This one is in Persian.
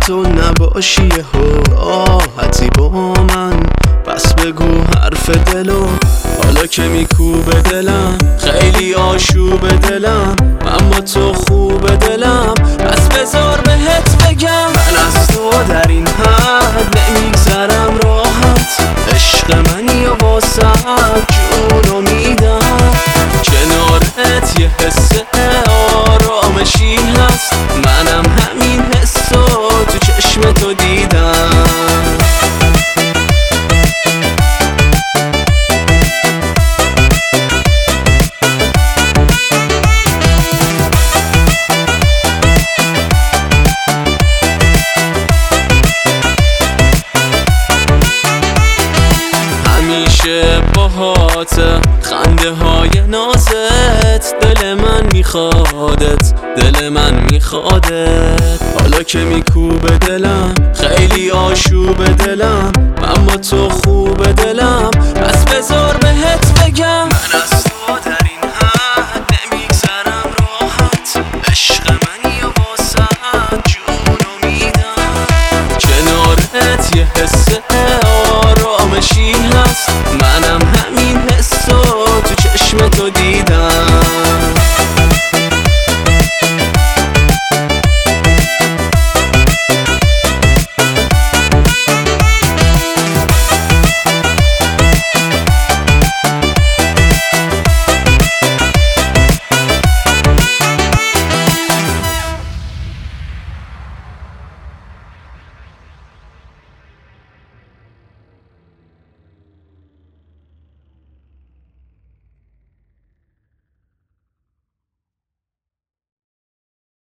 تو نباشی راحتی با من، پس بگو حرف دلو حالا که میکوبه دلم، خیلی آشوب دلم اما تو خوب دلم، پس بذار بهت بگم من از تو در این حد نمیگذرم راحت، عشق منی و واسم جونو میدم، کنارت یه حس آرامشی هست، منم همین حسو تو چشم تو دیدم. همیشه باهات خنده های نازت، دل من میخوادت، دل من میخوادت، حالا که میکوبه دلم، خیلی آشوب دلم اما تو خوب دلم، پس بذار بهت بگم من از تو در این حد نمیگذرم راحت، عشق منی و واسم جونو میدم، کنارت یه حس